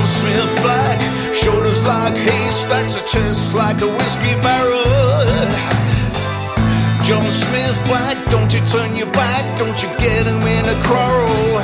John Smith Black, shoulders like haystacks, a chest like a whiskey barrel. John Smith Black, don't you turn your back, don't you get him in a quarrel.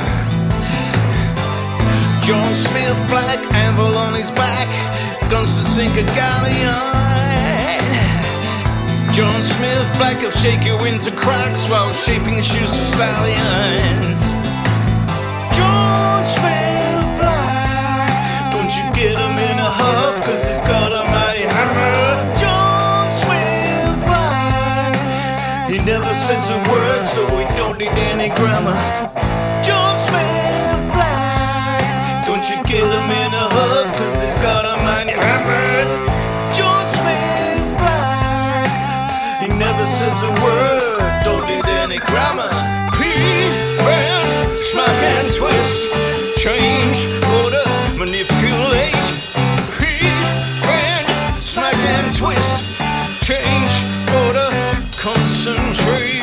John Smith Black, anvil on his back, guns to sink a galleon. John Smith Black, will shake you into cracks while shaping shoes for stallions. John Smith Black, don't you get him in a huff, cause he's got a mighty hammer. John Smith Black, he never says a word, so we don't need any grammar. John Smith Black, don't you get him in a huff, cause he's got a mighty hammer. John Smith Black, he never says a word, don't need any grammar. Creed, bend, smack and twist, change, order, manipulate. Creed, bend, smack and twist, change, order, concentrate.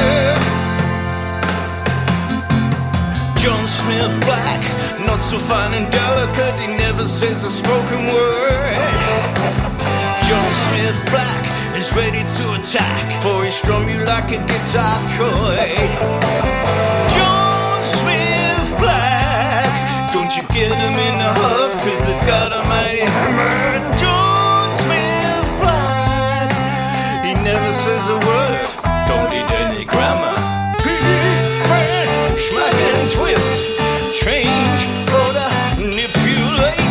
John Smith Black, not so fine and delicate, he never says a spoken word. John Smith Black is ready to attack, for he strum you like a guitar chord. John Smith Black, don't you get him in a huff, cause he's got a mighty hammer. John Smith Black, he never says a word, don't need any grammar. Bend, smack and twist, change, order, manipulate.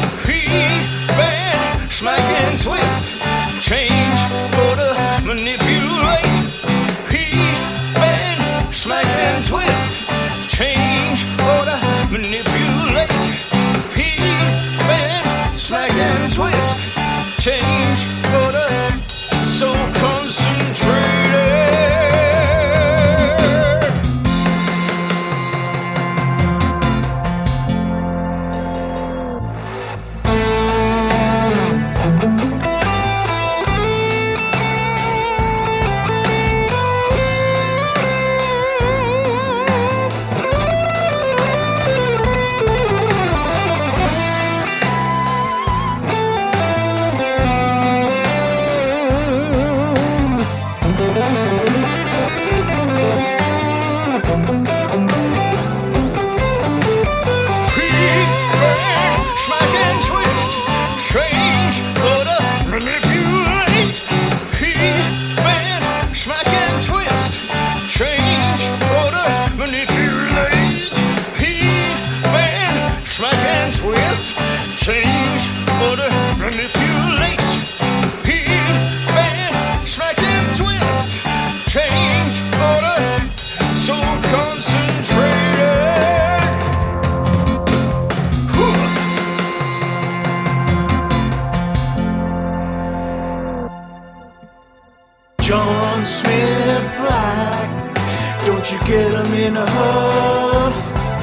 Bend, smack and twist, change, order, manipulate. Bend, smack and twist, change, order, manipulate. Bend, smack and twist, change, order, so concentrated. Change, order, manipulate. Bend, smack and twist, change, order, so concentrated. John Smith Black, don't you get him in a huff.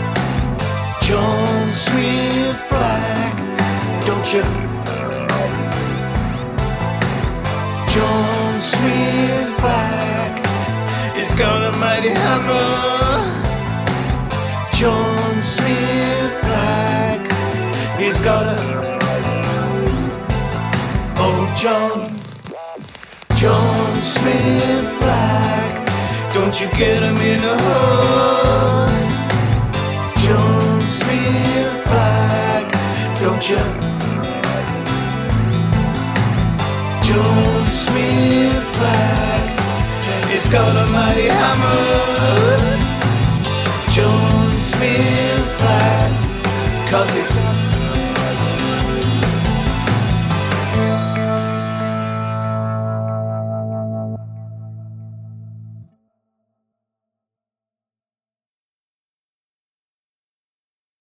John Smith Black, don't you? John Smith Black, he's got a mighty hammer. John Smith Black, he's got a... Oh, John Smith Black, don't you get him in a huff. John Smith Black, don't you? John Smith Black, he's got a mighty hammer. John Smith Black, cause he's